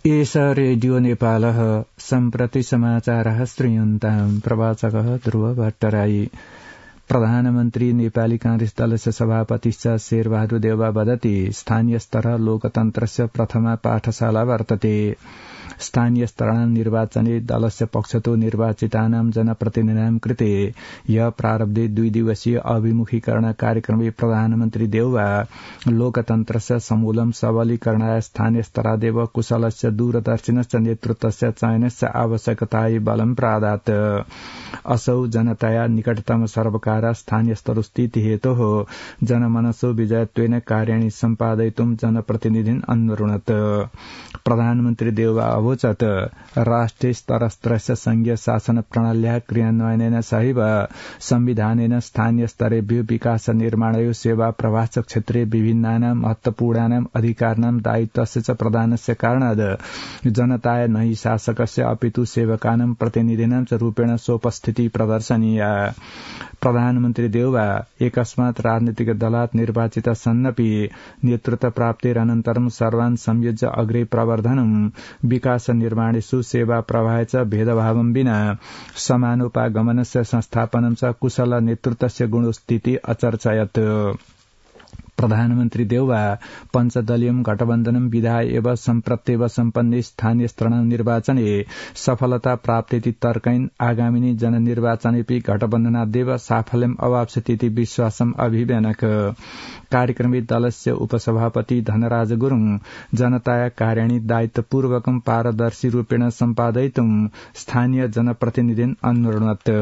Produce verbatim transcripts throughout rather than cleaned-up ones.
एष रेडियो नेपालः सम्प्रति समाचारः श्रूयन्ताम् प्रवाचकः ध्रुव भट्टराई। प्रधानमन्त्री नेपाली कांग्रेस दलस्य सभापतिश्च शेरबहादुर देउवा वदति स्थानीय स्तरः लोकतन्त्रस्य प्रथमा पाठशाला वर्तते। स्थानीय स्तराणां निर्वाचने दलस्य पक्षतो निर्वाचितानां जनप्रतिनिधिनां कृते य प्रारब्धे द्वि दिवसीय अभिमुखीकरण कार्यक्रमे प्रधानमन्त्री देउवा लोकतन्त्रस्य समूलं सबलीकरणाय स्थानीय स्तरादेव कुशलस्य दूरदर्शिनस्य नेतृत्वस्य चयनस्य आवश्यकतायै बलं प्रादात्। असौ जनताया निकटतम सर्वकार स्थानीय स्तरस्थिति हेतोः जनमनसो विजयत्वेन कार्याणि सम्पादयितुं जनप्रतिनिधिन् अनुरुणत्। प्रधानमन्त्री देउवा अवोचत् राष्ट्रिय स्तरस्य संघीय शासन प्रणाल्या क्रियान्वयनेन सहैव संविधानेन स्थानीय स्तरेभ्यो विकास निर्माणयो सेवा प्रवास क्षेत्रे विभिन्नानां महत्वपूर्णानां अधिकाराणां दायित्वस्य च प्रदानस्य कारणात् जनताय न हि शासकस्य अपितु सेवकानां प्रतिनिधिनां च रूपेण सोपस्थिति प्रदर्शनीया। प्रधानमन्त्री देउवा एकस्मात् राजनीतिक दलात् निर्वाचित सन्नपि नेतृत्व प्राप्तेरनन्तरं सर्वान् संयोज्य अग्रे प्रवर्धनं विकास निर्माणेषु सेवा प्रवाहे च भेदभावं विना समानोपागमनस्य संस्थापनं च कुशल नेतृत्वस्य गुणस्थिति अचर्चयत्। प्रधानमन्त्री देउवा पञ्चदलीयं गठबन्धनं विधाय एव सम्प्रत्येव सम्पन्ने स्थानीय स्तराणां निर्वाचने सफलता प्राप्तेति तर्कयन् आगामिनी जननिर्वाचनेपि गठबन्धनादेव साफल्यम् अवाप्स्यतीति विश्वासम् अभिव्यनक। कार्यक्रमे दलस्य उपसभापति धनराज गुरुङ जनताया कार्याणि दायित्वपूर्वकं पारदर्शी रूपेण सम्पादयितुं स्थानीय जनप्रतिनिधिन् अनुरुणत्।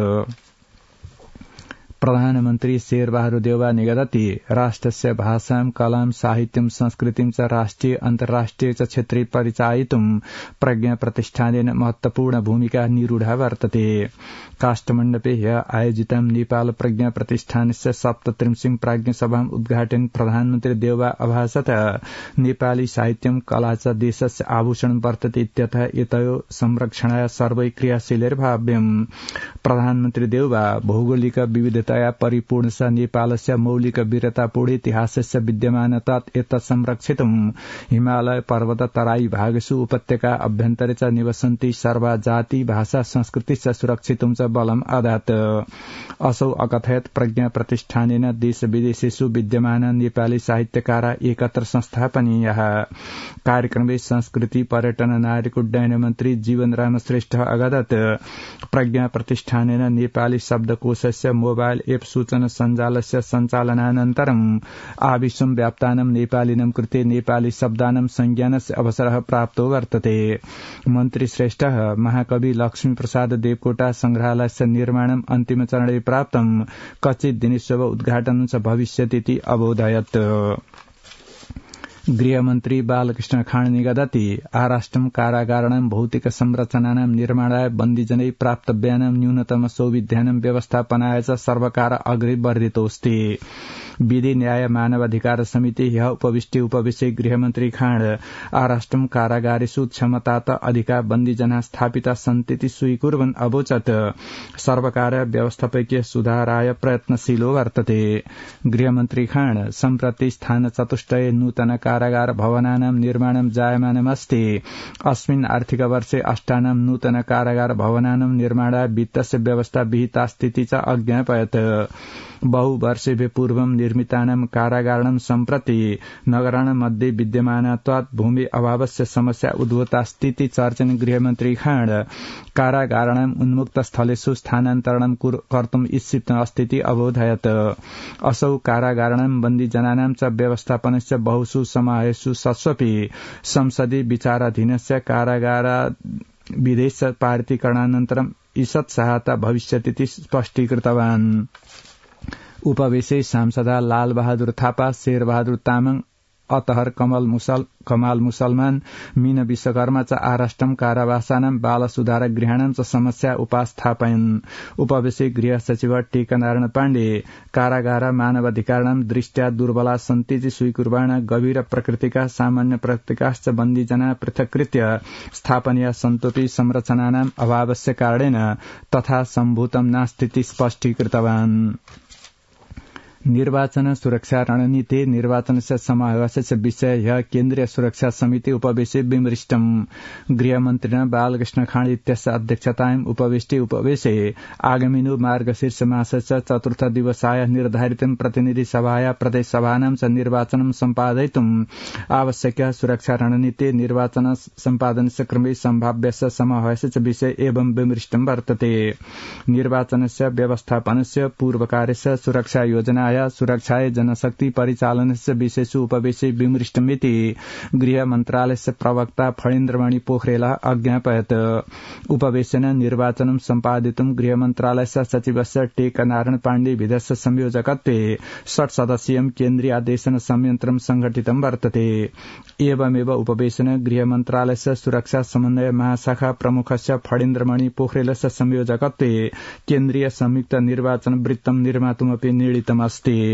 प्रधानमन्त्री शेरबहादुर देउवा निगदति राष्ट्रस्य भाषां कलां साहित्यं संस्कृतिं च राष्ट्रिय अन्तर्राष्ट्रिय च क्षेत्रे परिचायितुं प्रज्ञा प्रतिष्ठानेन महत्वपूर्ण भूमिका निरूढा वर्तते। काष्ठमण्डपे ह्य आयोजितं नेपाल प्रज्ञा प्रतिष्ठानस्य सप्तत्रिंशत् प्राज्ञ सभां उद्घाटयन् प्रधानमन्त्री देउवा अभाषत नेपाली साहित्यं कला च देशस्य आभूषणं वर्तते इत्यतः एतयोः संरक्षणाय सर्वै क्रियाशीलैर्भाव्यम्। प्रधानमन्त्री देउवा भौगोलिक विविधतया परिपूर्ण स नेपालस्य मौलिक वीरतापूर्ण इतिहासस्य विद्यमानतात् एतत् संरक्षितुं हिमालय पर्वत तराई भागेषु उपत्यका अभ्यन्तरे च निवसन्ति सर्वा जाति भाषा संस्कृति च सुरक्षितुं च बलम् अदात्। असौ अकथयत् प्रज्ञा प्रतिष्ठानेन देश विदेशेषु विद्यमान नेपाली साहित्यकारा एकत्र संस्थापनीयः। कार्यक्रमे संस्कृति पर्यटन नागरिक उड्डयन मन्त्री जीवनराम श्रेष्ठ अगदत् प्रज्ञा प्रतिष्ठानेन नेपाली शब्दकोशस्य मोबाइल एप सूचना सञ्जालस्य सञ्चालनानन्तरम् आविश्वं व्याप्तानां नेपालिनां कृते नेपाली शब्दानां संज्ञानस्य अवसरः प्राप्तो वर्तते। मन्त्री श्रेष्ठः महाकवि लक्ष्मीप्रसाद देवकोटा संग्रहालयस्य निर्माणम् अन्तिम चरणे प्राप्तं कच्चित् दिनेष्व उद्घाटनं च भविष्यतीति अबोधयत्। गृहमन्त्री बालकृष्ण खाँड निगदति आराष्ट्रं कारागाराणां भौतिक संरचनानां निर्माणाय बन्दीजनै प्राप्तव्यानां न्यूनतम सौविध्यानां व्यवस्थापनाय च सर्वकार अग्रे वर्धितोऽस्ति। विधि न्याय मानवाधिकार समिति ह्यः उपविष्टे उपविशे गृहमन्त्री खाँड आराष्ट्रं कारागारेषु क्षमतात अधिका बन्दीजना स्थापिता सन्तीति स्वीकुर्वन् अवोचत् सर्वकार व्यवस्थापकीय सुधाराय प्रयत्नशीलो वर्तते। गृहमन्त्री खाँड सम्प्रति स्थान चतुष्टये नूतन कारागार भवनानां निर्माणं जायमानमस्ति। अस्मिन् आर्थिक वर्षे अष्टानां नूतन कारागार भवनानां निर्माणाय वित्तस्य व्यवस्था विहितास्तीति च अज्ञापयत्। बहुवर्षेभ्य पूर्वं निर्मितानां कारागाराणां सम्प्रति नगराणां मध्ये विद्यमानत्वात् भूमि अभावस्य समस्या उद्भूतास्तीति चर्चयन् गृहमन्त्री खाँड कारागाराणां उन्मुक्त स्थलेषु स्थानान्तरणं कर्तुम् इच्छित अस्तीति अबोधयत्। असौ कारागाराणां बन्दीजनानां च व्यवस्थापनस्य बहुषु समावेशेषु सस्वपि संसदि विचाराधीनस्य कारागार विधेयक पारितीकरणानन्तरम् ईषत् सहायता भविष्यतीति स्पष्टीकृतवान्। उपवेशे सांसदा लाल बहादुर थापा, शेरबहादुर तामाङ, अतहर कमल मुसल कमाल मुसलमान, मीन विश्वकर्मा च आराष्ट्रम कारावासानां बाल सुधार गृहाणां च समस्या उपास्थापयन्। उपवेशे गृह सचिव टीकानारायण पाण्डे कारागार मानवाधिकाराणां दृष्ट्या दुर्बला सन्तीति स्वीकुर्वाण गभीर प्रकृतिका सामान्य प्रकृतिकाश्च बन्दीजना पृथक्कृत्य स्थापनीय सन्तोपि संरचनानाम् अभावस्य कारणेन तथा सम्भूतं नास्तीति स्पष्टीकृतवान्। निर्वाचन सुरक्षा रणनीति निर्वाचनस्य समावेशस्य विषय ह्य केन्द्रीय सुरक्षा समिति उपवेशे विमृष्टम् गृहमन्त्रिणा बालकृष्ण खाँड इत्यस्य अध्यक्षतायाम् उपवेष्टि उपवेशे आगामिनो मार्गशीर्ष मासस्य चतुर्थ दिवसाय निर्धारितं प्रतिनिधि सभाया प्रदेश सभानां च निर्वाचनं सम्पादयितुम् आवश्यक सुरक्षा रणनीति निर्वाचन सम्पादनस्य क्रमे सम्भाव्यस्य समावेशस्य विषय एवं विमृष्टं वर्तते निर्वाचनस्य व्यवस्थापनस्य पूर्वकार्यस्य सुरक्षा योजना सुरक्षाय जनशक्ति परिचालनस्य विषयेषु उपवेशे विमृष्टमिति गृह मन्त्रालयस्य प्रवक्ता फणीन्द्रमणि पोखरेलः अज्ञापयत् उपवेशेन निर्वाचनं सम्पादितुं गृह मन्त्रालयस्य सचिवस्य टेक नारायण पाण्डे विधस्य संयोजकत्वे षट् सदस्यं केन्द्रीयादेशन संयन्त्रं संघटितं वर्तते एवमेव उपवेशेन गृह मन्त्रालयस्य सुरक्षा समन्वय महाशाखा प्रमुखस्य फणीन्द्रमणि पोखरेलस्य संयोजकत्वे केन्द्रीय संयुक्त निर्वाचन वृत्तं निर्मातुमपि निर्णीतमस्ति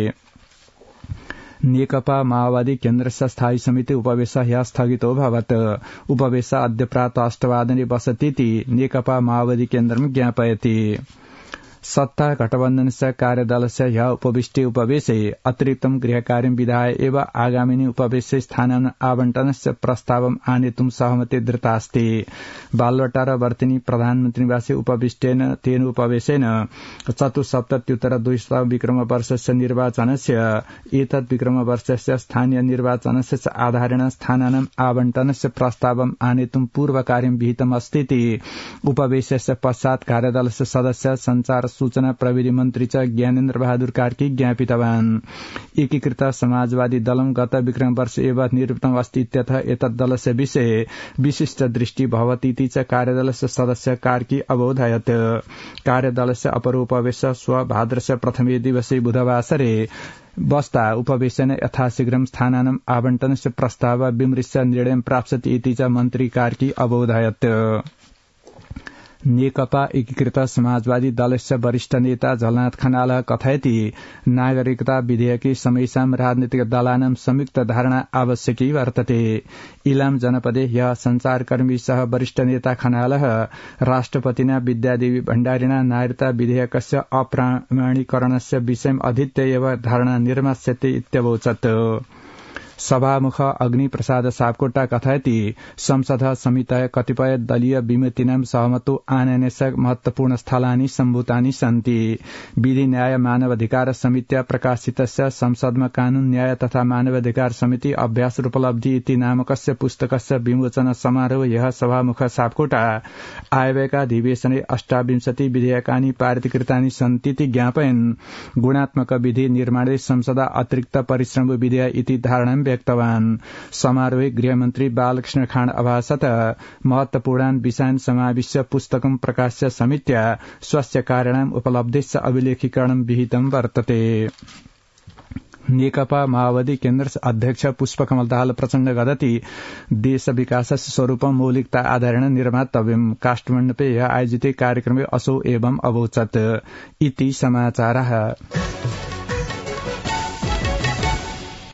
नेकपा माओवादी केन्द्रस्य स्थायी समिति उपवेश ह्यः स्थगितोऽभवत् उपवेश अद्य प्रातः अष्टवादने बसतीति नेकपा माओवादी केन्द्रं ज्ञापयति सत्ता गठबन्धनस्य कार्यदलस्य ह्यः उपविष्टे उपवेशे अतिरिक्तं गृहकार्यं विधाय एव आगामिनि उपवेशे स्थानानाम् आवण्टनस्य प्रस्तावम् आनेतुं सहमति दृतास्ति बालवाटार वर्तिनी प्रधानमन्त्री निवासे उपविष्टेन तेन उपवेशेन चतुस्सप्तत्युत्तर द्विशत विक्रमवर्षस्य निर्वाचनस्य एतद् विक्रमवर्षस्य स्थानीय निर्वाचनस्य च आधारेण स्थानानाम् आवण्टनस्य प्रस्तावम् आनेतुं पूर्वकार्यं विहितमस्तीति उपवेशस्य पश्चात् कार्यदलस्य सदस्य संचार सूचना प्रविधि मन्त्री च ज्ञानेन्द्र बहादुर कार्की ज्ञापितवान् एकीकृत समाजवादी दलं गत विक्रमवर्ष एव निवृत्तम् अस्ति इत्यतः एतद् दलस्य विषये विशिष्ट दृष्टि भवतीति च कार्यदलस्य सदस्य कार्की अबोधयत् कार्यदलस्य अपरोपवेश श्व भाद्रस्य प्रथमे दिवसे बुधवासरे बस्ता उपवेशेन यथाशीघ्रं स्थानानाम् आवण्टनस्य प्रस्ताव विमृश्य निर्णयं प्राप्स्यति इति च मन्त्री कार्की अबोधयत् नेकपा एकीकृत समाजवादी दलस्य वरिष्ठ नेता झलनाथ खनालः कथयति नागरिकता विधेयके समयसां राजनीतिक दलानां संयुक्त धारणा आवश्यकी वर्तते इलाम जनपदे ह्यः संचारकर्मी सह वरिष्ठ नेता खनालः राष्ट्रपतिना विद्यादेवी भण्डारिणा नागरिकता विधेयकस्य अप्रामाणीकरणस्य विषयम् अधीत्य एव धारणा निर्मास्यते इत्यवोचत् सभामुख अग्निप्रसाद सापकोटा कथयति संसद समितय कतिपय दलीय विमतिनां सहमतो आनयनस्य महत्वपूर्ण स्थलानि सम्भूतानि सन्ति विधि न्याय मानवाधिकार समित्या प्रकाशितस्य संसदमा कानून न्याय तथा मानवाधिकार समिति अभ्यास उपलब्धि इति नामकस्य पुस्तकस्य विमोचन समारोह यः सभामुख सापकोटा आयव्ययाधिवेशने अष्टाविंशति विधेयकानि पारितकृतानि सन्तीति ज्ञापयन् गुणात्मक विधि निर्माणे संसद अतिरिक्त परिश्रम विधेय इति धारणा व्यक्तवान् समारोहे गृहमन्त्री बालकृष्ण खाँड अभासत महत्वपूर्णान् विषयान् समाविश्य पुस्तकं प्रकाश्य समित्या स्वस्य कार्याणाम् उपलब्धिश्च अभिलेखीकरणं विहितं वर्तते नेकपा माओवादी केन्द्रस्य अध्यक्ष पुष्पकमल दाहाल प्रचण्ड वदति देश विकासस्य स्वरूपं मौलिकता आधारेण निर्मातव्यम् काठमाडौँपे आयोजिते कार्यक्रमे असौ एवं अवोचत् इति समाचारः।